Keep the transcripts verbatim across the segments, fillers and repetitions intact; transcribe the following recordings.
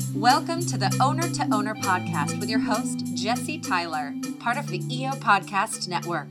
Welcome to the Owner to Owner podcast with your host, Jesse Tyler, part of the E O Podcast Network.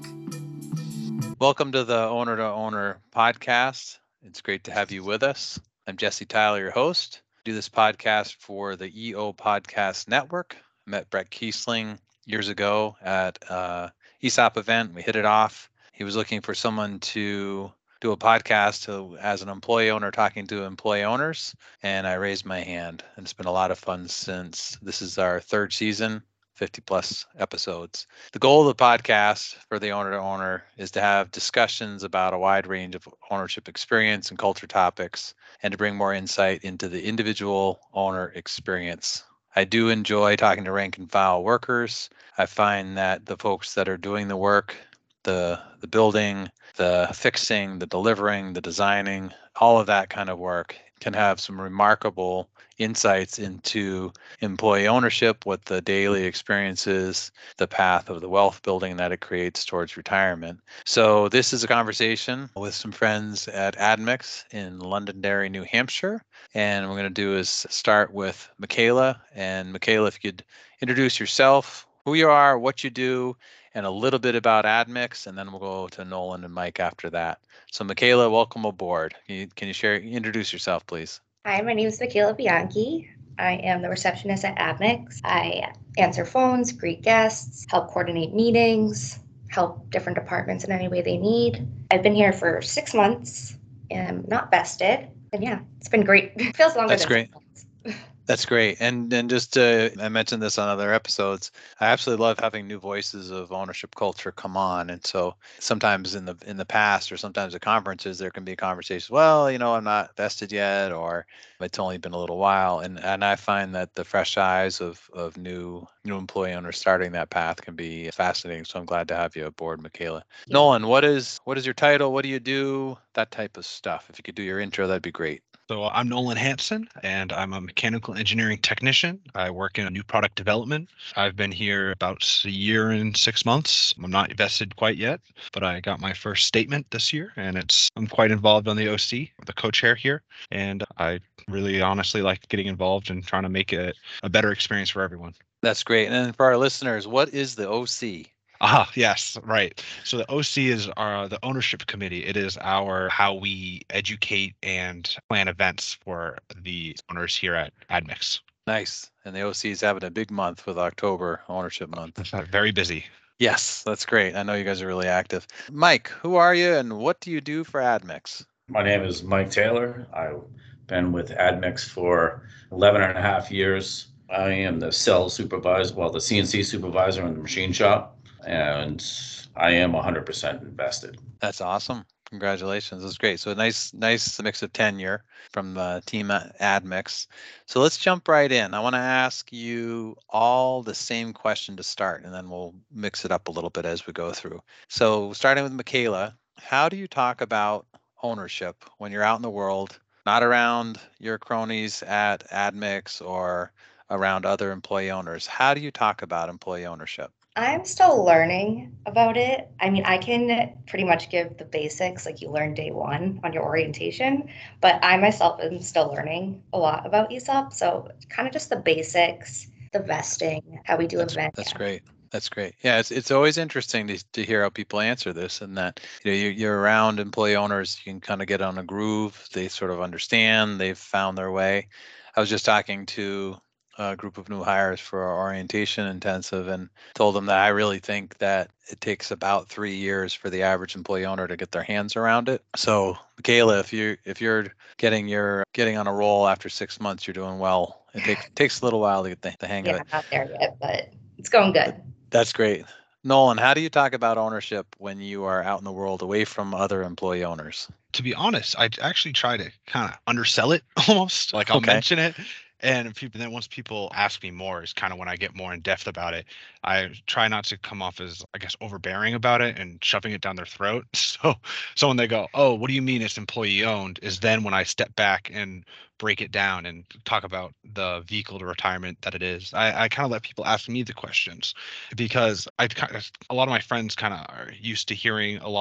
Welcome to the Owner to Owner podcast. It's great to have you with us. I'm Jesse Tyler, your host. I do this podcast for the E O Podcast Network. I met Brett Kiesling years ago at a E S O P event. We hit it off. He was looking for someone to do a podcast to, as an employee owner talking to employee owners, and I raised my hand. And it's been a lot of fun since this is our third season, fifty plus episodes. The goal of the podcast for the Owner to Owner is to have discussions about a wide range of ownership experience and culture topics, and to bring more insight into the individual owner experience. I do enjoy talking to rank and file workers. I find that the folks that are doing the work, the the building, the fixing, the delivering, the designing, all of that kind of work can have some remarkable insights into employee ownership, what the daily experience is, the path of the wealth building that it creates towards retirement. So this is a conversation with some friends at Admix in Londonderry, New Hampshire. And what we're going to do is start with Michaela. And Michaela, if you could introduce yourself, who you are, what you do, and a little bit about Admix, and then we'll go to Nolan and Mike after that. So Michaela, welcome aboard. Can you, can you share, introduce yourself, please? Hi, my name is Michaela Bianchi. I am the receptionist at Admix. I answer phones, greet guests, help coordinate meetings, help different departments in any way they need. I've been here for six months and I'm not vested. And yeah, it's been great. It feels longer That's than great. six months. That's great. And and just uh, I mentioned this on other episodes. I absolutely love having new voices of ownership culture come on. And so sometimes in the in the past or sometimes at conferences there can be conversations. Well, you know, I'm not vested yet, or it's only been a little while. And and I find that the fresh eyes of of new new employee owners starting that path can be fascinating. So I'm glad to have you aboard, Michaela. Yeah. Nolan, what is what is your title? What do you do? That type of stuff. If you could do your intro, that'd be great. So I'm Nolan Hanson, and I'm a mechanical engineering technician. I work in new product development. I've been here about a year and six months. I'm not vested quite yet, but I got my first statement this year, and it's I'm quite involved on the O C, the co-chair here, and I really honestly like getting involved and trying to make it a better experience for everyone. That's great. And for our listeners, what is the O C? Ah, yes, right. So the O C is our the ownership committee. It is our how we educate and plan events for the owners here at Admix. Nice. And the O C is having a big month with October Ownership Month. Very busy. Yes, that's great. I know you guys are really active. Mike, who are you and what do you do for Admix? My name is Mike Taylor. I've been with Admix for eleven and a half years. I am the cell supervisor, well, the C N C supervisor in the machine shop, and I am one hundred percent invested. That's awesome. Congratulations. That's great. So a nice, nice mix of tenure from the team at Admix. So let's jump right in. I want to ask you all the same question to start, and then we'll mix it up a little bit as we go through. So starting with Michaela, how do you talk about ownership when you're out in the world, not around your cronies at Admix or around other employee owners? How do you talk about employee ownership? I'm still learning about it. I mean, I can pretty much give the basics like you learn day one on your orientation, but I myself am still learning a lot about E S O P. So kind of just the basics, the vesting, how we do That's, events. that's great. That's great. Yeah, it's it's always interesting to to hear how people answer this, and that you know you're, you're around employee owners, you can kind of get on a groove. They sort of understand. They've found their way. I was just talking to a group of new hires for our orientation intensive and told them that I really think that it takes about three years for the average employee owner to get their hands around it. So Michaela, if you if you're getting your getting on a roll after six months, you're doing well. It takes takes a little while to get the, the hang Yeah, of it. not there yet, but it's going good. That's great. Nolan, how do you talk about ownership when you are out in the world away from other employee owners? To be honest, I actually try to kind of undersell it almost. Like I'll Okay. mention it. And people then once people ask me more is kind of when I get more in depth about it. I try not to come off as, I guess, overbearing about it and shoving it down their throat. So so when they go, oh, what do you mean it's employee owned? Is then when I step back and break it down and talk about the vehicle to retirement that it is. I, I kind of let people ask me the questions because I kind of, a lot of my friends kind of are used to hearing a lot of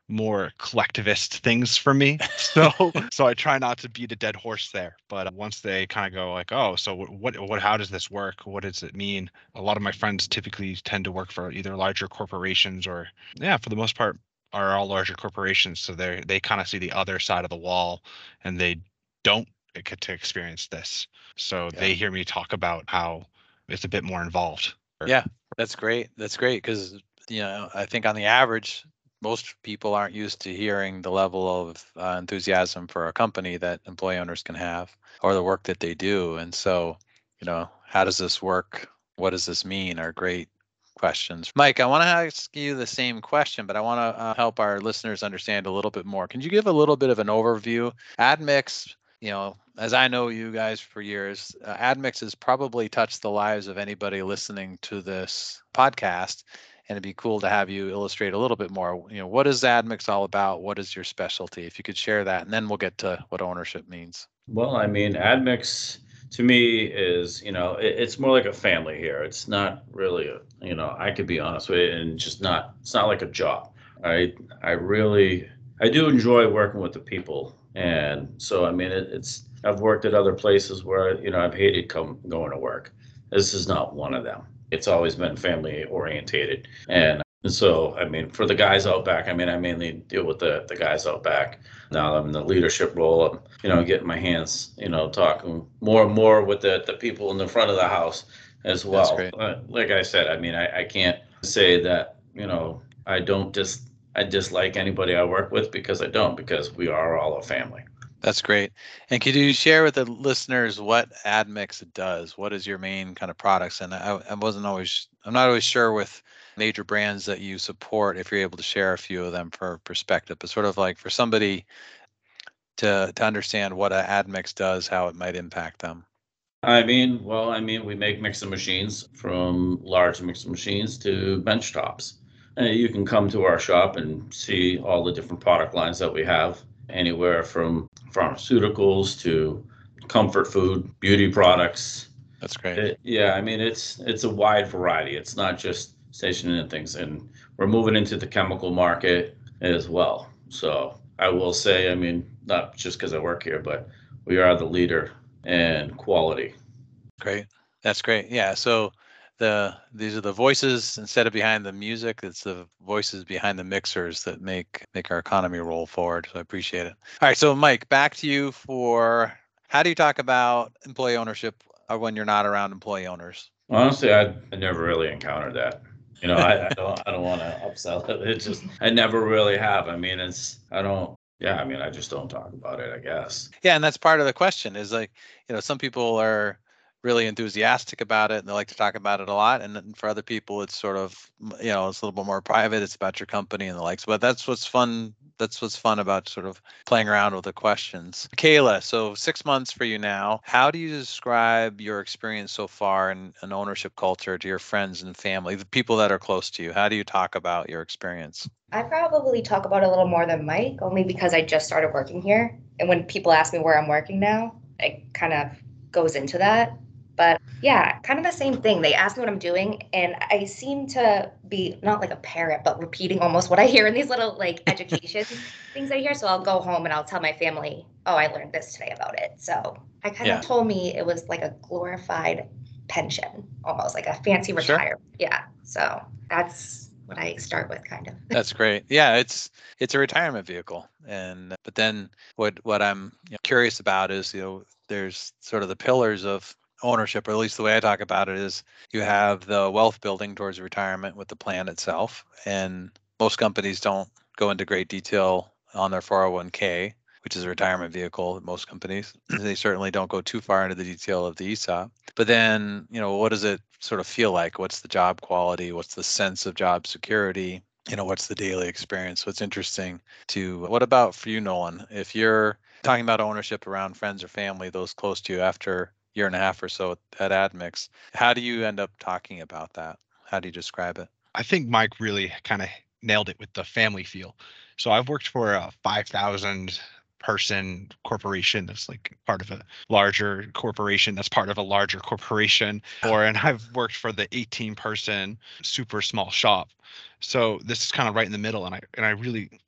more collectivist things for me. So so I try not to beat a dead horse there. But once they kind of go like, oh, so what what how does this work? What does it mean? A lot of my friends typically tend to work for either larger corporations or, yeah, for the most part, are all larger corporations. So they they kind of see the other side of the wall, and they don't get to experience this. So Yeah. they hear me talk about how it's a bit more involved. Yeah, that's great. That's great because, you know, I think on the average, most people aren't used to hearing the level of uh, enthusiasm for a company that employee owners can have or the work that they do. And so, you know, how does this work? What does this mean? Are great questions. Mike, I want to ask you the same question, but I want to uh, help our listeners understand a little bit more. Can you give a little bit of an overview? AdMix, you know, as I know you guys for years, uh, AdMix has probably touched the lives of anybody listening to this podcast. And it'd be cool to have you illustrate a little bit more. You know, what is AdMix all about? What is your specialty? If you could share that, and then we'll get to what ownership means. Well, I mean, AdMix to me is, you know, it, it's more like a family here. It's not really a, you know, I could be honest with you, and just not, it's not like a job. I, I really, I do enjoy working with the people. And so, I mean, it, it's, I've worked at other places where, you know, I've hated come going to work. This is not one of them. It's always been family orientated. And so, I mean, for the guys out back, I mean, I mainly deal with the, the guys out back. Now I'm in the leadership role. I'm, you know, getting my hands, you know, talking more and more with the, the people in the front of the house as well. Uh, like I said, I mean, I, I can't say that, you know, I don't just, I dislike anybody I work with, because I don't, because we are all a family. That's great. And could you share with the listeners what AdMix does? What is your main kind of products? And I, I wasn't always, I'm not always sure with major brands that you support, if you're able to share a few of them for perspective, but sort of like for somebody to to understand what an AdMix does, how it might impact them. I mean, well, I mean, we make mixing machines, from large mixing machines to bench tops. And you can come to our shop and see all the different product lines that we have, anywhere from pharmaceuticals to comfort food, beauty products. That's great. It, yeah, I mean, it's it's a wide variety. It's not just stationing and things, and we're moving into the chemical market as well. So I will say, I mean, not just because I work here, but we are the leader in quality. Great. That's great. Yeah. So the these are the voices instead of behind the music. It's the voices behind the mixers that make make our economy roll forward. So I appreciate it. All right. So Mike, back to you for how do you talk about employee ownership when you're not around employee owners? Honestly, I, I never really encountered that. You know, I, I don't I don't want to upsell it. It's just I never really have. I mean, it's I don't. Yeah, I mean, I just don't talk about it, I guess. Yeah, and that's part of the question is like, you know, some people are really enthusiastic about it and they like to talk about it a lot. And then for other people, it's sort of, you know, it's a little bit more private. It's about your company and the likes. But that's what's fun. That's what's fun about sort of playing around with the questions. Kayla, so six months for you now. How do you describe your experience so far in an ownership culture to your friends and family, the people that are close to you? How do you talk about your experience? I probably talk about it a little more than Mike, only because I just started working here. And when people ask me where I'm working now, it kind of goes into that. But yeah, kind of the same thing. They ask me what I'm doing, and I seem to be not like a parrot, but repeating almost what I hear in these little like education things I hear. So I'll go home and I'll tell my family, oh, I learned this today about it. So I kind Yeah. of told me it was like a glorified pension, almost like a fancy Sure. retirement. Yeah. So that's what I start with, kind of. That's great. Yeah, it's it's a retirement vehicle, and but then what what I'm you know, curious about is you know there's sort of the pillars of ownership, or at least the way I talk about it is you have the wealth building towards retirement with the plan itself, and most companies don't go into great detail on their four oh one k, which is a retirement vehicle. Most companies they certainly don't go too far into the detail of the E S O P. But then you know what does it sort of feel like? What's the job quality? What's the sense of job security? You know, what's the daily experience? So it's interesting to, what about for you, Nolan? If you're talking about ownership around friends or family, those close to you after a year and a half or so at AdMix, how do you end up talking about that? How do you describe it? I think Mike really kind of nailed it with the family feel. So I've worked for a five thousand person corporation that's like part of a larger corporation that's part of a larger corporation, or and I've worked for the eighteen person super small shop. So this is kind of right in the middle, and I and I really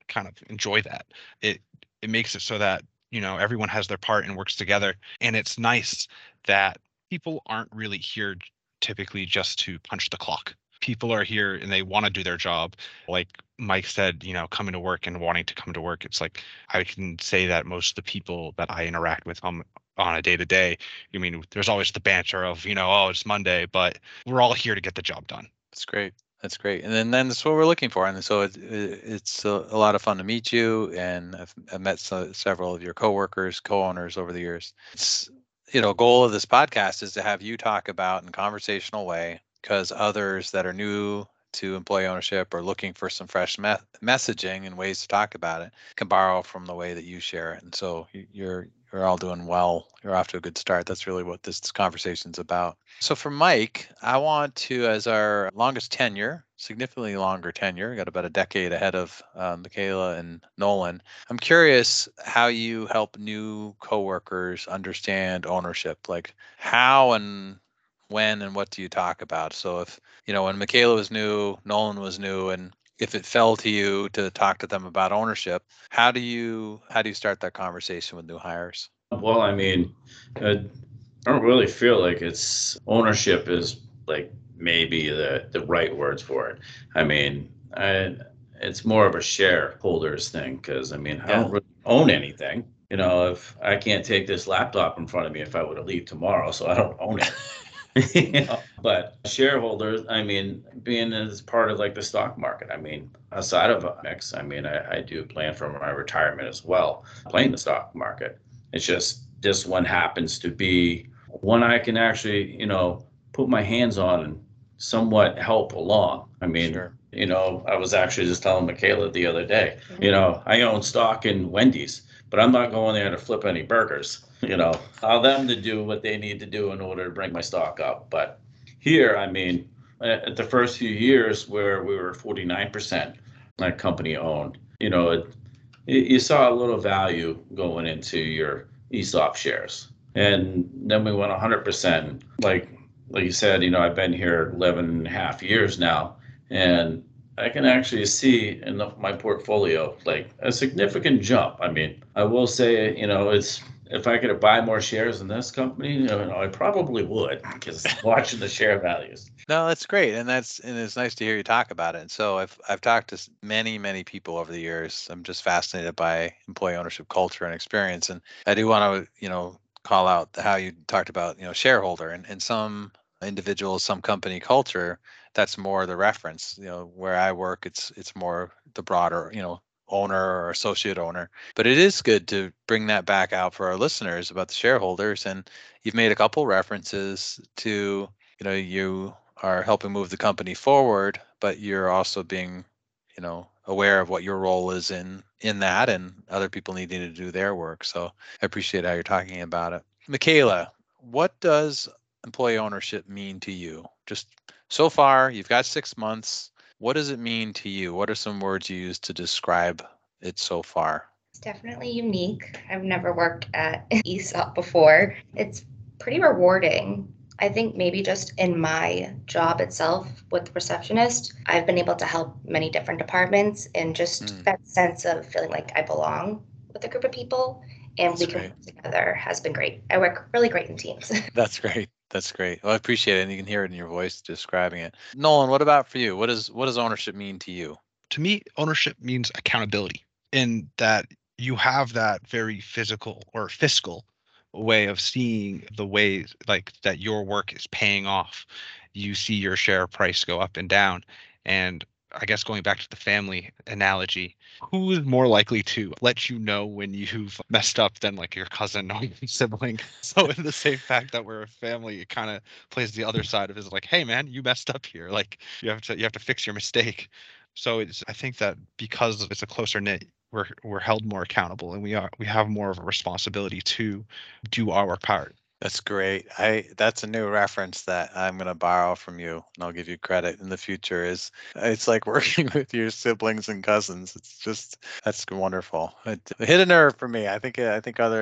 kind of enjoy that. It it makes it so that, you know, everyone has their part and works together. And it's nice that people aren't really here typically just to punch the clock. People are here and they want to do their job. Like Mike said, you know, coming to work and wanting to come to work. It's like I can say that most of the people that I interact with on on a day to day, I mean, there's always the banter of, you know, oh, it's Monday, but we're all here to get the job done. That's great. That's great. And then, then that's what we're looking for. And so it, it, it's a, a lot of fun to meet you. And I've, I've met so, several of your coworkers, co-owners over the years. It's, you know, goal of this podcast is to have you talk about in a conversational way, because others that are new to employee ownership or looking for some fresh me- messaging and ways to talk about it can borrow from the way that you share it. And so you- you're you're all doing well. You're off to a good start. That's really what this conversation's about. So for Mike, I want to, as our longest tenure, significantly longer tenure, got about a decade ahead of uh, Michaela and Nolan. I'm curious how you help new coworkers understand ownership, like how and when and what do you talk about? So if, you know, when Michaela was new, Nolan was new, and if it fell to you to talk to them about ownership, how do you how do you start that conversation with new hires? Well, I mean, I don't really feel like it's ownership is like maybe the the right words for it. I mean, I it's more of a shareholders thing because I mean, I Yeah. don't really own anything. You know, if I can't take this laptop in front of me if I were to leave tomorrow, so I don't own it. You know, but shareholders, I mean, being as part of like the stock market, I mean, aside of a mix, I mean, I, I do plan for my retirement as well, playing the stock market. It's just this one happens to be one I can actually, you know, put my hands on and somewhat help along. I mean, Sure. you know, I was actually just telling Michaela the other day, you know, I own stock in Wendy's, but I'm not going there to flip any burgers. You know, allow them to do what they need to do in order to bring my stock up. But here, I mean, at the first few years where we were forty-nine percent like company owned, you know, it, you saw a little value going into your E S O P shares. And then we went one hundred percent. Like, like you said, you know, I've been here eleven and a half years now, and I can actually see in the, my portfolio like a significant jump. I mean, I will say, you know, it's if I could buy more shares in this company, you know, I probably would because watching the share values. No, that's great, and that's and it's nice to hear you talk about it. And so I've I've talked to s- many many people over the years. I'm just fascinated by employee ownership culture and experience, and I do want to you know call out how you talked about you know shareholder and and some individuals, some company culture. That's more the reference. You know, where I work, it's it's more the broader you know owner or associate owner. But it is good to bring that back out for our listeners about the shareholders. And you've made a couple references to you know you are helping move the company forward, but you're also being, you know, aware of what your role is in in that and other people needing to do their work. So I appreciate how you're talking about it. Michaela, what does employee ownership mean to you? Just so far, you've got six months. What does it mean to you? What are some words you use to describe it so far? It's definitely unique. I've never worked at E S O P before. It's pretty rewarding. I think maybe just in my job itself with the receptionist, I've been able to help many different departments and just Mm, that sense of feeling like I belong with a group of people and that's we can great. work together has been great. I work really great in teams. That's great. That's great. Well, I appreciate it. And you can hear it in your voice describing it. Nolan, what about for you? What does what does ownership mean to you? To me, ownership means accountability, in that you have that very physical or fiscal way of seeing the ways like that your work is paying off. You see your share price go up and down. And I guess going back to the family analogy, who is more likely to let you know when you've messed up than like your cousin or your sibling? So in the same fact that we're a family, it kind of plays the other side of it, is like, hey man, you messed up here. Like you have to you have to fix your mistake. So it's I think that because it's a closer knit, we're we're held more accountable, and we are we have more of a responsibility to do our part. That's great. I that's a new reference that I'm going to borrow from you, and I'll give you credit in the future. Is it's like working with your siblings and cousins. It's just that's wonderful. It hit a nerve for me. I think I think other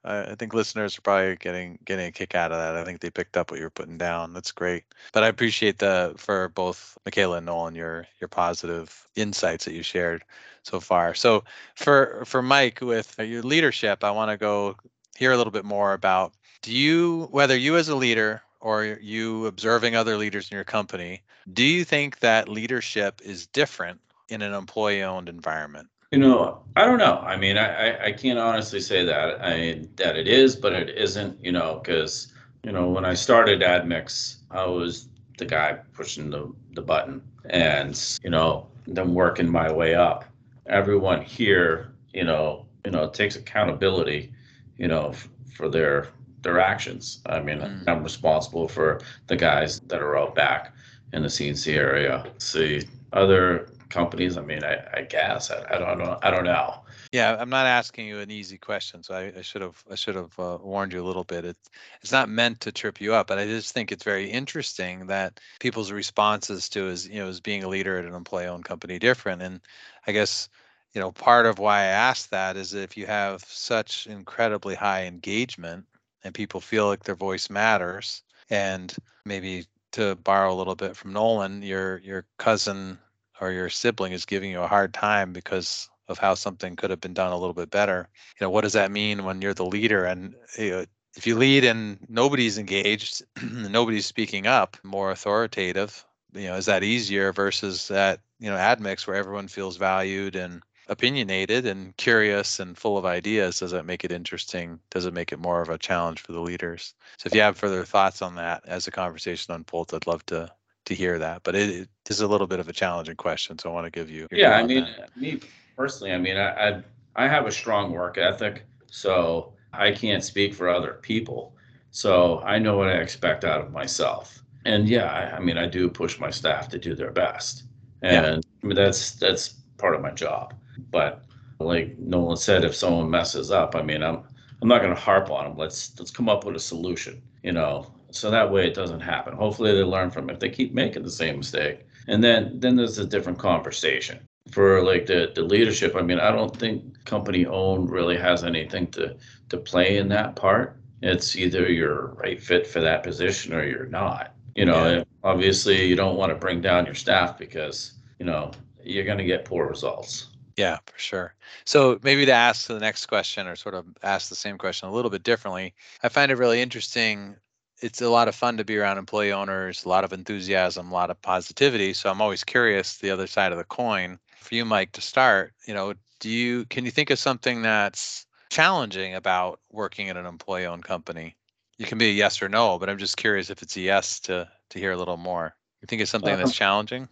I, I think listeners are probably getting getting a kick out of that. I think they picked up what you're putting down. That's great. But I appreciate the for both Michaela and Nolan your your positive insights that you shared so far. So for for Mike with your leadership, I want to go hear a little bit more about do you whether you as a leader or you observing other leaders in your company, do you think that leadership is different in an employee-owned environment? You know, I don't know. I mean, I, I, I can't honestly say that I that it is, but it isn't, you know, because, you know, when I started AdMix, I was the guy pushing the, the button and, you know, then working my way up. Everyone here, you know, you know, takes accountability, you know, f- for their their actions. I mean, Mm. I'm responsible for the guys that are out back in the C N C area. See, other companies, I mean, I, I guess I, I don't know. I don't know. Yeah, I'm not asking you an easy question, so I, I should have I should have uh, warned you a little bit. It's it's not meant to trip you up, but I just think it's very interesting that people's responses to is you know as being a leader at an employee-owned company different. And I guess you know part of why I asked that is if you have such incredibly high engagement and people feel like their voice matters, and maybe to borrow a little bit from Nolan, your your cousin or your sibling is giving you a hard time because of how something could have been done a little bit better. You know, what does that mean when you're the leader? And you know, if you lead and nobody's engaged, nobody's speaking up, more authoritative, you know, is that easier versus that, you know, AdMix where everyone feels valued and opinionated and curious and full of ideas? Does that make it interesting? Does it make it more of a challenge for the leaders? So if you have further thoughts on that as the conversation unfolds, I'd love to to hear that. But it, it is a little bit of a challenging question, so I want to give you your Yeah, view I on mean, that. me personally, I mean, I, I I have a strong work ethic, so I can't speak for other people. So I know what I expect out of myself. And yeah, I, I mean, I do push my staff to do their best, Yeah, and I mean, that's that's part of my job. But like Nolan said, if someone messes up, I mean, I'm I'm not going to harp on them. Let's let's come up with a solution, you know, so that way it doesn't happen. Hopefully, they learn from it. If they keep making the same mistake, and then then there's a different conversation for like the the leadership. I mean, I don't think company owned really has anything to to play in that part. It's either you're right fit for that position or you're not. You know, yeah, and obviously you don't want to bring down your staff because, you know, you're going to get poor results. yeah, for sure. So maybe to ask the next question or sort of ask the same question a little bit differently, I find it really interesting. It's a lot of fun to be around employee owners, a lot of enthusiasm, a lot of positivity. So I'm always curious the other side of the coin. For you, Mike, to start, you know, do you can you think of something that's challenging about working at an employee-owned company? You can be a yes or no, but I'm just curious if it's a yes to to hear a little more. You think it's something that's Um, challenging?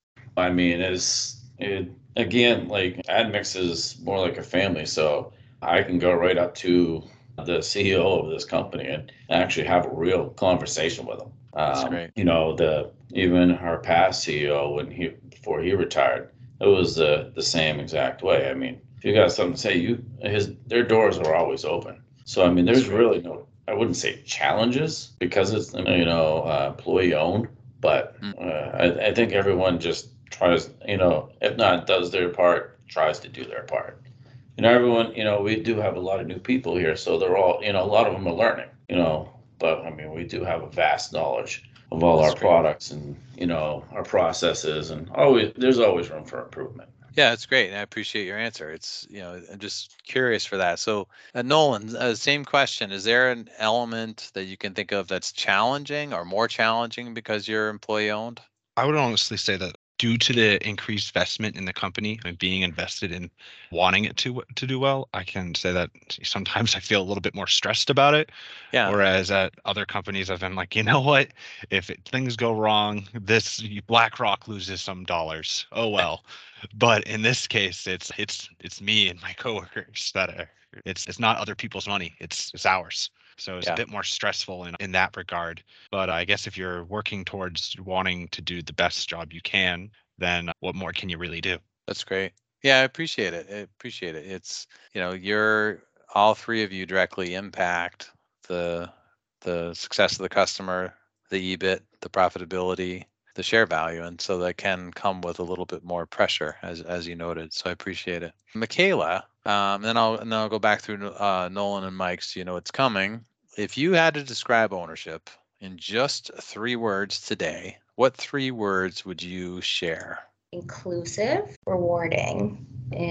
I mean, it's it again like AdMix is more like a family, so I can go right up to the C E O of this company and actually have a real conversation with him. That's Um, great. you know, the even our past C E O when he before he retired, it was the the same exact way. I mean, if you got something to say, you his their doors are always open. So I mean, That's there's great. really no I wouldn't say challenges because it's you know uh, employee owned, but Mm, uh, I, I think everyone just tries, you know, if not does their part, tries to do their part. You know, everyone, you know, we do have a lot of new people here, so they're all, you know, a lot of them are learning, you know, but I mean, we do have a vast knowledge of all our That's great. products and, you know, our processes, and always, there's always room for improvement. Yeah, it's great. And I appreciate your answer. It's, you know, I'm just curious for that. So, uh, Nolan, uh, same question. Is there an element that you can think of that's challenging or more challenging because you're employee owned? I would honestly say that due to the increased investment in the company and being invested in wanting it to to do well, I can say that sometimes I feel a little bit more stressed about it. Yeah, Whereas at other companies, I've been like, you know what? If it, things go wrong, this BlackRock loses some dollars. Oh well. But in this case, it's it's it's me and my coworkers that are. It's it's not other people's money. It's it's ours. So it's a yeah, bit more stressful in in that regard. But I guess if you're working towards wanting to do the best job you can, then what more can you really do? that's great. Yeah, I appreciate it. I appreciate it. It's, you know, you're all three of you directly impact the the success of the customer, the E B I T, the profitability, the share value. And so that can come with a little bit more pressure, as as you noted. So I appreciate it. Michaela, um, then I'll and then I'll go back through uh, Nolan and Mike so you know it's coming. If you had to describe ownership in just three words today, what three words would you share? Inclusive, rewarding,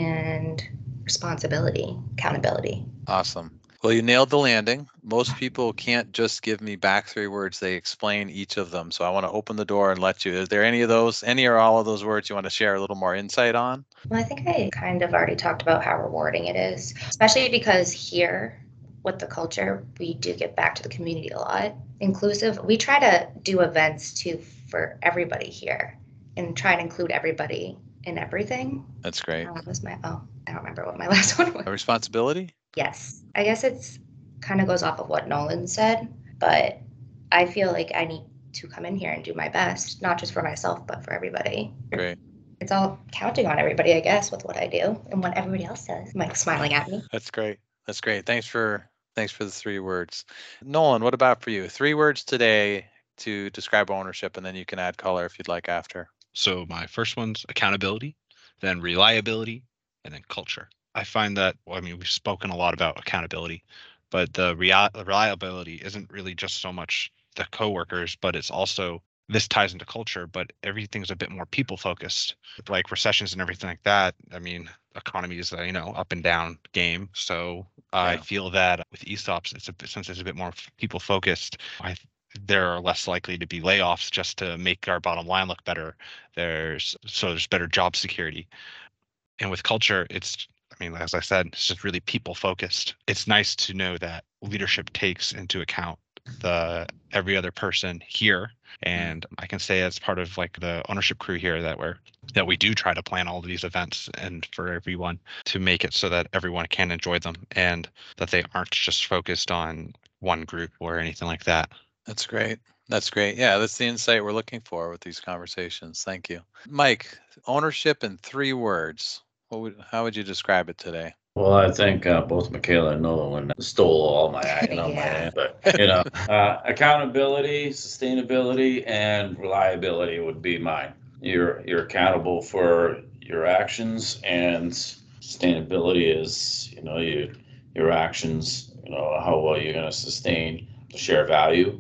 and responsibility, accountability. Awesome. Well, you nailed the landing. Most people can't just give me back three words. They explain each of them. So I want to open the door and let you. Is there any of those, any or all of those words you want to share a little more insight on? Well, I think I kind of already talked about how rewarding it is, especially because here with the culture, we do get back to the community a lot. Inclusive, we try to do events too for everybody here and try to include everybody in everything. That's great. Uh, was my oh, I don't remember what my last one was. A responsibility? Yes, I guess it's kind of goes off of what Nolan said, but I feel like I need to come in here and do my best, not just for myself, but for everybody. Great. It's all counting on everybody, I guess, with what I do and what everybody else does. Mike's smiling at me. That's great. That's great. Thanks for thanks for the three words. Nolan, what about for you? Three words today to describe ownership, and then you can add color if you'd like after. So my first one's accountability, then reliability, and then culture. I find that, well, I mean, we've spoken a lot about accountability, but the rea- reliability isn't really just so much the coworkers, but it's also, this ties into culture, but everything's a bit more people focused, like recessions and everything like that. I mean, economy is a, you know, up and down game. So I Yeah. feel that with E S O Ps, it's a bit, since it's a bit more people focused, I there are less likely to be layoffs just to make our bottom line look better. There's so there's better job security. And with culture, it's, I mean, as I said, it's just really people focused. It's nice to know that leadership takes into account the every other person here. And I can say as part of like the ownership crew here that we're that we do try to plan all of these events and for everyone to make it so that everyone can enjoy them and that they aren't just focused on one group or anything like that. That's great. That's great. Yeah, that's the insight we're looking for with these conversations. Thank you. Mike, ownership in three words. What would, how would you describe it today? Well, I think uh, both Michaela and Nolan stole all my, you know, Yeah. my, but you know, uh, accountability, sustainability, and reliability would be mine. You're you're accountable for your actions, and sustainability is, you know, you your actions, you know, how well you're going to sustain the share value,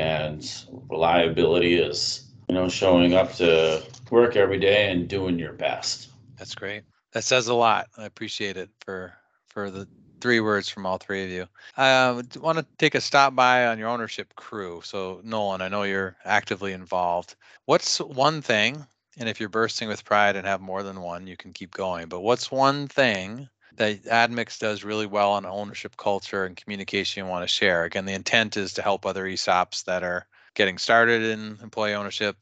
and reliability is, you know, showing up to work every day and doing your best. That's great. That says a lot. I appreciate it for for the three words from all three of you. I want to take a stop by on your ownership crew. So Nolan, I know you're actively involved. What's one thing, and if you're bursting with pride and have more than one, you can keep going, but what's one thing that AdMix does really well on ownership culture and communication you want to share? Again, the intent is to help other E S O Ps that are getting started in employee ownership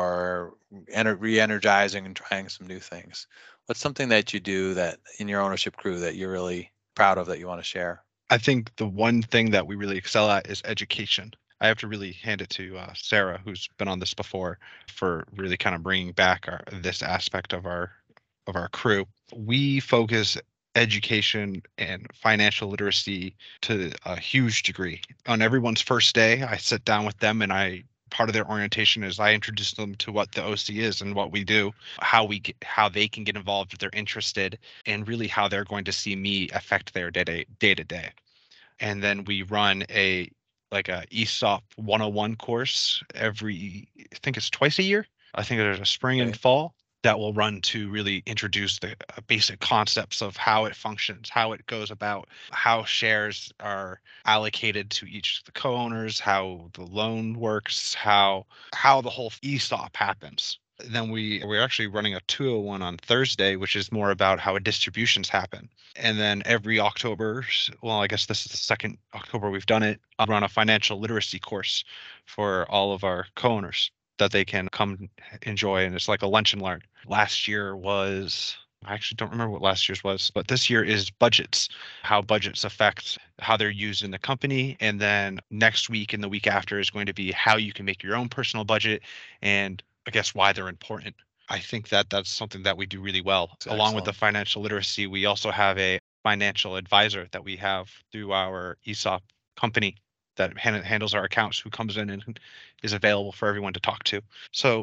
or ener- re-energizing and trying some new things. What's something that you do that in your ownership crew that you're really proud of that you want to share? I think the one thing that we really excel at is education. I have to really hand it to uh, Sarah, who's been on this before, for really kind of bringing back our, this aspect of our of our crew. We focus education and financial literacy to a huge degree. On everyone's first day, I sit down with them and I part of their orientation is I introduce them to what the O C is and what we do, how we get, how they can get involved if they're interested, and really how they're going to see me affect their day to day to day. And then we run a like a E S O P one oh one course every, I think it's twice a year. I think there's a spring and Okay. fall that will run to really introduce the uh, basic concepts of how it functions, how it goes about, how shares are allocated to each of the co-owners, how the loan works, how how the whole E S O P happens. Then we we're actually running a two oh one on Thursday, which is more about how distributions happen. And then every October, well, I guess this is the second October we've done it, I'll run a financial literacy course for all of our co-owners that they can come enjoy. And it's like a lunch and learn. Last year was, I actually don't remember what last year's was, but this year is budgets, how budgets affect how they're used in the company. And then next week and the week after is going to be how you can make your own personal budget and I guess why they're important. I think that that's something that we do really well. That's Along with the excellent. financial literacy, we also have a financial advisor that we have through our E S O P company that han- handles our accounts, who comes in and is available for everyone to talk to. So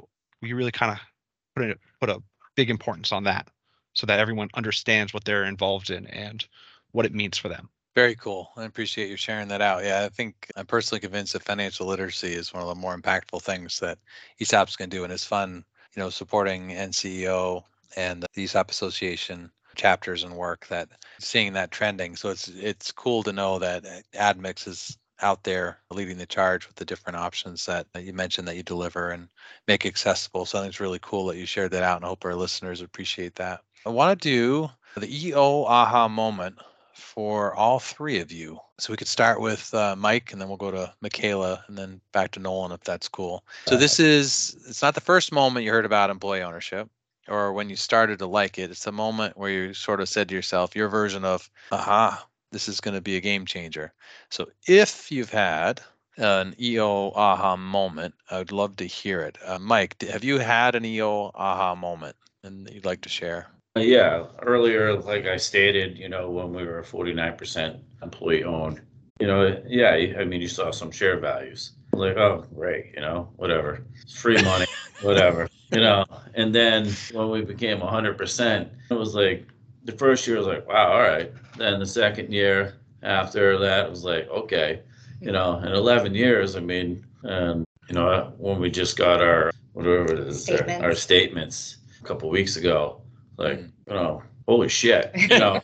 we really kind of put a, put a big importance on that so that everyone understands what they're involved in and what it means for them. Very cool. I appreciate you sharing that out. Yeah, I think I'm personally convinced that financial literacy is one of the more impactful things that E S O Ps can do, and it's fun, you know, supporting N C E O and the E S O P Association chapters and work that seeing that trending. So it's it's cool to know that AdMix is out there leading the charge with the different options that, that you mentioned that you deliver and make accessible. So I think it's really cool that you shared that out, and I hope our listeners appreciate that. I want to do the E O aha moment for all three of you. So we could start with uh, Mike, and then we'll go to Michaela, and then back to Nolan, if that's cool. So this is, it's not the first moment you heard about employee ownership or when you started to like it. It's a moment where you sort of said to yourself, your version of, aha, this is going to be a game changer. So if you've had an E O aha moment, I would love to hear it. Uh, Mike, have you had an E O aha moment and you'd like to share? Yeah, earlier, like I stated, you know, when we were forty-nine percent employee owned, you know, yeah, I mean, you saw some share values. Like, oh, great, you know, whatever. It's free money, whatever, you know. And then when we became one hundred percent, it was like the first year was like, wow, all right. Then the second year after that was like, okay, you know, in eleven years, I mean, and, you know, when we just got our, whatever it is, our, Statements. our statements a couple weeks ago, like, you know, holy shit, you know,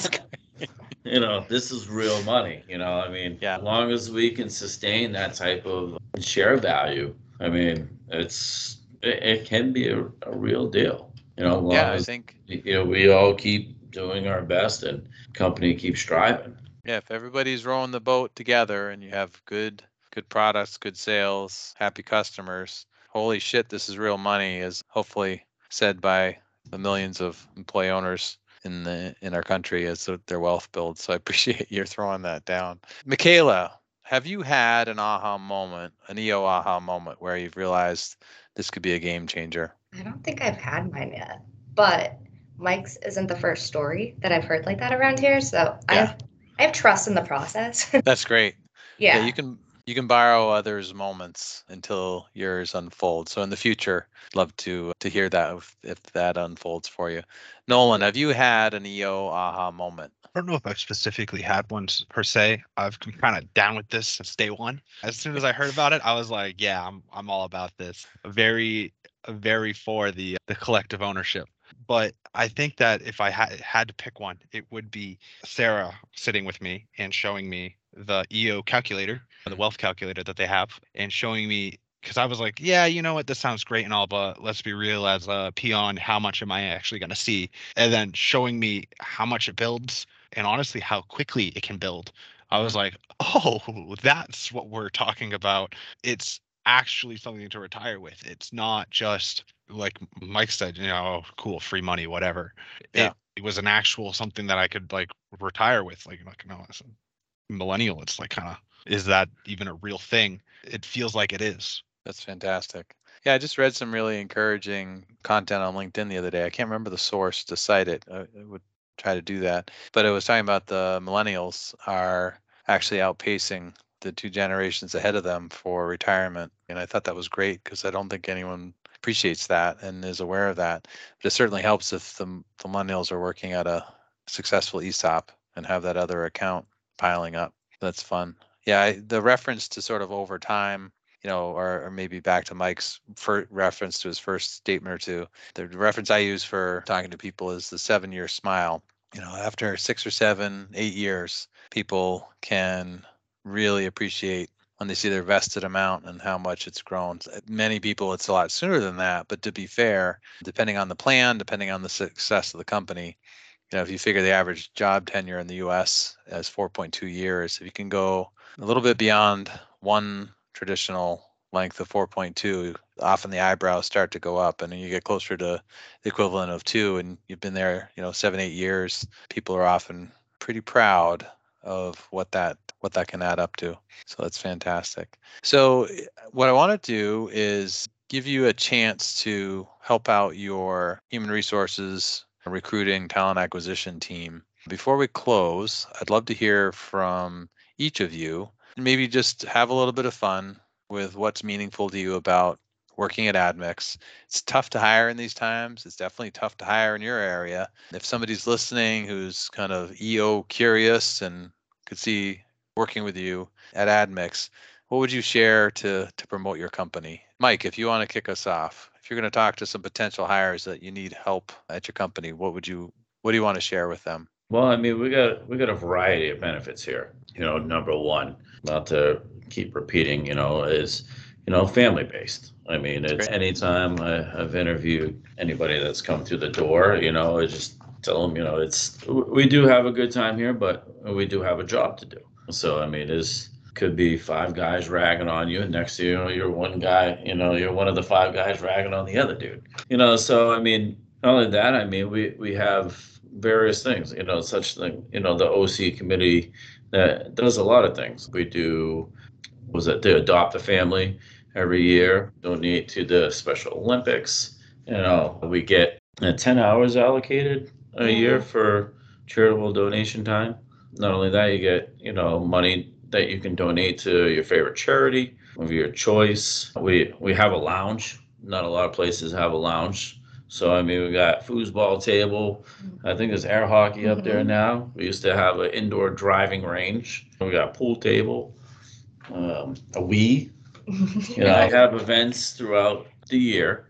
you know, this is real money, you know, I mean, Yeah. as long as we can sustain that type of share value, I mean, it's, it, it can be a, a real deal, you know, as long Yeah, I as, think, you know, we all keep doing our best and company keeps striving. yeah, if everybody's rowing the boat together and you have good, good products, good sales, happy customers, holy shit, this is real money, is hopefully said by the millions of employee owners in the in our country as their wealth builds. So I appreciate you throwing that down. Michaela, have you had an aha moment, an E O aha moment where you've realized this could be a game changer? I don't think I've had mine yet, but Mike's isn't the first story that I've heard like that around here. So I Yeah. have I have trust in the process. That's great. Yeah, Yeah. you can you can borrow others' moments until yours unfolds. So in the future, love to to hear that if, if that unfolds for you. Nolan, have you had an E O aha moment? I don't know if I've specifically had one s- per se. I've been kind of down with this since day one. As soon as I heard about it, I was like, yeah, I'm I'm all about this. Very very for the the collective ownership. But I think that if I had had to pick one, it would be Sarah sitting with me and showing me the E O calculator, the wealth calculator that they have, and showing me, because I was like, yeah, you know what, this sounds great and all, but let's be real, as a peon, how much am I actually going to see? And then showing me how much it builds and honestly how quickly it can build. I was like, oh, that's what we're talking about. It's actually something to retire with. It's not just like Mike said, you know, oh, cool, free money, whatever. Yeah. It, it was an actual something that I could like retire with. Like, like no, as a millennial, it's like kind of, is that even a real thing? It feels like it is. That's fantastic. Yeah, I just read some really encouraging content on LinkedIn the other day. I can't remember the source to cite it. I, I would try to do that. But it was talking about the millennials are actually outpacing the two generations ahead of them for retirement. And I thought that was great because I don't think anyone appreciates that and is aware of that. But it certainly helps if the, the millennials are working at a successful E S O P and have that other account piling up. That's fun. Yeah, I, the reference to sort of over time, you know, or, or maybe back to Mike's first reference to his first statement or two. The reference I use for talking to people is the seven year smile. You know, after six or seven, eight years, people can really appreciate when they see their vested amount and how much it's grown. Many people, it's a lot sooner than that. But to be fair, depending on the plan, depending on the success of the company, you know, if you figure the average job tenure in the U S as four point two years, if you can go a little bit beyond one traditional length of four point two, often the eyebrows start to go up and then you get closer to the equivalent of two and you've been there, you know, seven, eight years, people are often pretty proud of what that what that can add up to. So that's fantastic. So what I want to do is give you a chance to help out your human resources recruiting talent acquisition team. Before we close, I'd love to hear from each of you and maybe just have a little bit of fun with what's meaningful to you about working at Admix. It's tough to hire in these times. It's definitely tough to hire in your area. If somebody's listening who's kind of E O curious and could see working with you at Admix, what would you share to to promote your company? Mike, if you want to kick us off, if you're going to talk to some potential hires that you need help at your company, what would you what do you want to share with them? Well, I mean, we got we got a variety of benefits here. You know, number one, not to keep repeating, you know, is you know family based. I mean, That's it's great. anytime I, I've interviewed anybody that's come through the door, you know, I just tell them, you know, it's we do have a good time here, but we do have a job to do. So I mean, it's could be five guys ragging on you, and next to you, know, you're one guy, you know, you're one of the five guys ragging on the other dude. You know, so I mean, not only that, I mean, we we have various things, you know, such thing, you know, the O C committee that does a lot of things. We do, was it to adopt a family every year, donate to the Special Olympics. You know, we get uh, ten hours allocated a year for charitable donation time. Not only that, you get, you know, money that you can donate to your favorite charity of your choice. We we have a lounge. Not a lot of places have a lounge. So, I mean, we got foosball table. I think there's air hockey up there now. We used to have an indoor driving range. We got a pool table, um, a Wii. You know, I have events throughout the year.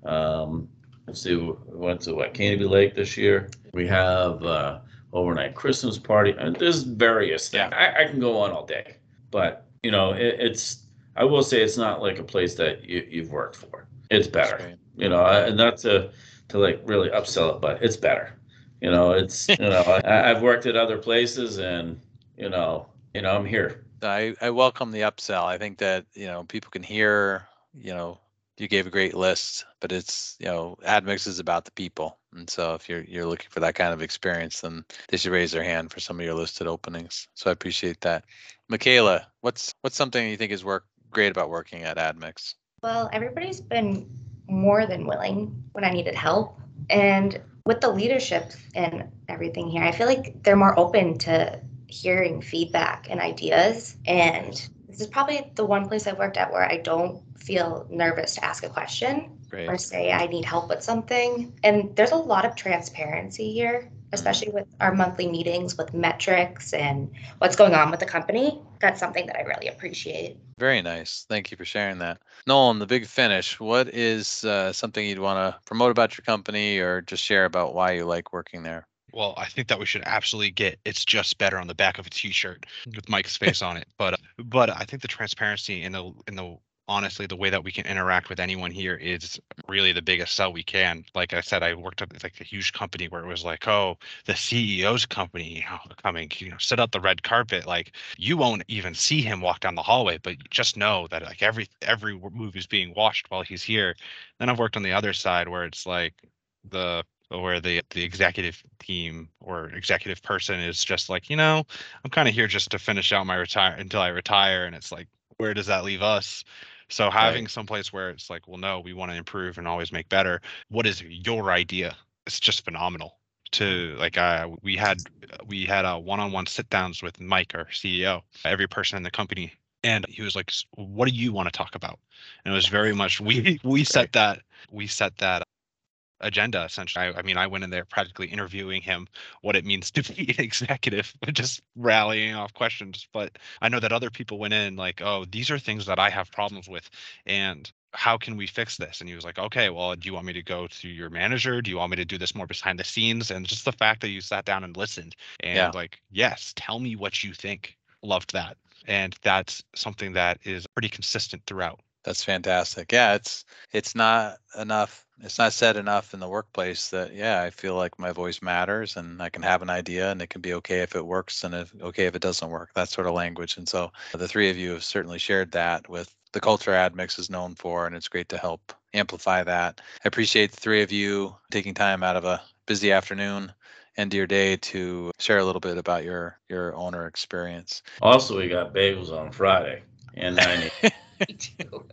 Um, let's see, we went to what, Canopy Lake this year. We have uh, overnight Christmas party. And there's various things. Yeah. I, I can go on all day. But, you know, it, it's, I will say it's not like a place that you, you've worked for. It's That's better. great. You know, and not to to like really upsell it, but it's better. You know, it's you know, I, I've worked at other places, and you know, you know, I'm here. I, I welcome the upsell. I think that, you know, people can hear, you know, you gave a great list, but it's, you know, Admix is about the people. And so if you're you're looking for that kind of experience, then they should raise their hand for some of your listed openings. So I appreciate that. Michaela, what's what's something you think is work great about working at Admix? Well, everybody's been more than willing when I needed help. And with the leadership and everything here, I feel like they're more open to hearing feedback and ideas. And this is probably the one place I've worked at where I don't feel nervous to ask a question Great. or say I need help with something. And there's a lot of transparency here, especially with our monthly meetings with metrics and what's going on with the company. That's something that I really appreciate. Very nice. Thank you for sharing that. Nolan, the big finish, what is uh, something you'd want to promote about your company or just share about why you like working there? Well, I think that we should absolutely get "It's Just Better" on the back of a T-shirt with Mike's face on it. But but I think the transparency and the in the honestly the way that we can interact with anyone here is really the biggest sell we can. Like I said, I worked at like a huge company where it was like, oh, the C E O's company coming, you know, set out the red carpet. Like you won't even see him walk down the hallway, but just know that like every every move is being watched while he's here. Then I've worked on the other side where it's like the where the the executive team or executive person is just like, you know, I'm kind of here just to finish out my retire until I retire, and it's like, where does that leave us? So having Right. someplace where it's like, well, no, we want to improve and always make better. What is your idea? It's just phenomenal. To like, uh, we had we had uh, one-on-one sit downs with Mike, our C E O, every person in the company, and he was like, "S- what do you want to talk about?" And it was very much we we set that we set that agenda essentially. I, I mean, I went in there practically interviewing him what it means to be an executive, just rallying off questions. But I know that other people went in like, oh, these are things that I have problems with, and how can we fix this? And he was like, okay, well, do you want me to go to your manager? Do you want me to do this more behind the scenes? And just the fact that you sat down and listened and Yeah. like, yes, tell me what you think. Loved that. And that's something that is pretty consistent throughout. That's fantastic. Yeah, it's it's not enough. It's not said enough in the workplace that, yeah, I feel like my voice matters and I can have an idea and it can be okay if it works and if, okay if it doesn't work, that sort of language. And so the three of you have certainly shared that with the culture Admix is known for, and it's great to help amplify that. I appreciate the three of you taking time out of a busy afternoon, end of your day, to share a little bit about your your owner experience. Also, we got bagels on Friday and ninety. Me too.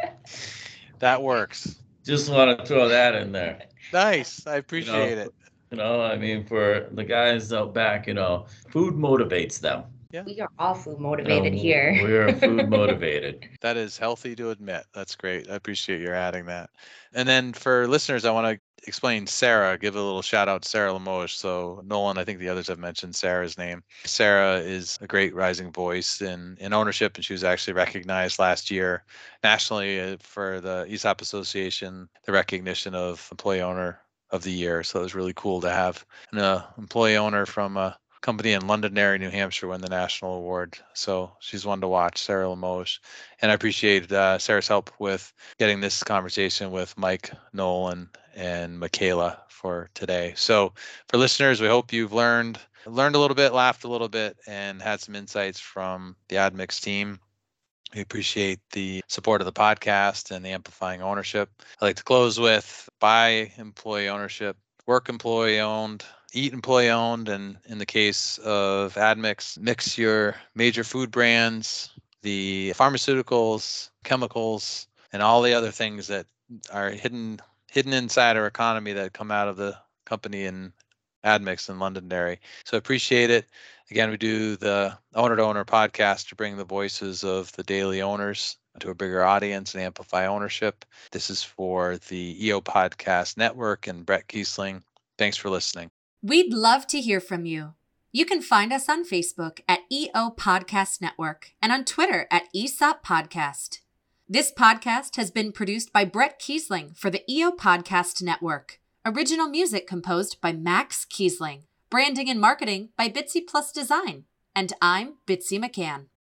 That works. Just want to throw that in there. Nice. I You know, appreciate it. You know, I mean, for the guys out back, you know, food motivates them. Yeah. We are all food motivated Um, here. We're food motivated. That is healthy to admit. That's great. I appreciate your adding that. And then for listeners, I want to explain Sarah, give a little shout out to Sarah Limoges. So Nolan, I think the others have mentioned Sarah's name. Sarah is a great rising voice in, in ownership, and she was actually recognized last year nationally uh, for the E S O P Association, the recognition of Employee Owner of the Year. So it was really cool to have an uh, employee owner from a company in Londonderry, New Hampshire, win the national award. So she's one to watch, Sarah Limoges. And I appreciate uh, Sarah's help with getting this conversation with Mike, Nolan, and Michaela for today. So for listeners, we hope you've learned learned a little bit, laughed a little bit, and had some insights from the AdMix team. We appreciate the support of the podcast and the Amplifying Ownership. I'd like to close with buy employee ownership, work employee owned, eat employee owned, and in the case of AdMix, mix your major food brands, the pharmaceuticals, chemicals, and all the other things that are hidden hidden inside our economy that come out of the company in AdMix in Londonderry. So appreciate it. Again, we do the Owner to Owner podcast to bring the voices of the daily owners to a bigger audience and amplify ownership. This is for the E O Podcast Network and Brett Kiesling. Thanks for listening. We'd love to hear from you. You can find us on Facebook at E O Podcast Network and on Twitter at E S O P Podcast. This podcast has been produced by Brett Kiesling for the E O Podcast Network. Original music composed by Max Kiesling. Branding and marketing by Bitsy Plus Design. And I'm Bitsy McCann.